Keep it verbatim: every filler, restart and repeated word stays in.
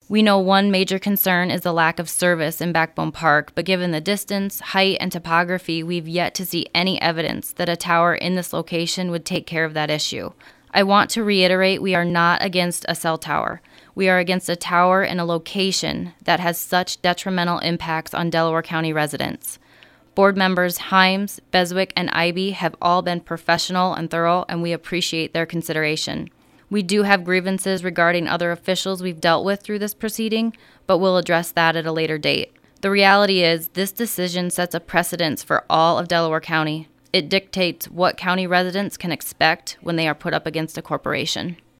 We know one major concern is the lack of service in Backbone Park, but given the distance, height, and topography, we've yet to see any evidence that a tower in this location would take care of that issue. I want to reiterate we are not against a cell tower. We are against a tower in a location that has such detrimental impacts on Delaware County residents. Board members Himes, Beswick, and Ivy have all been professional and thorough, and we appreciate their consideration. We do have grievances regarding other officials we've dealt with through this proceeding, but we'll address that at a later date. The reality is this decision sets a precedence for all of Delaware County. It dictates what county residents can expect when they are put up against a corporation.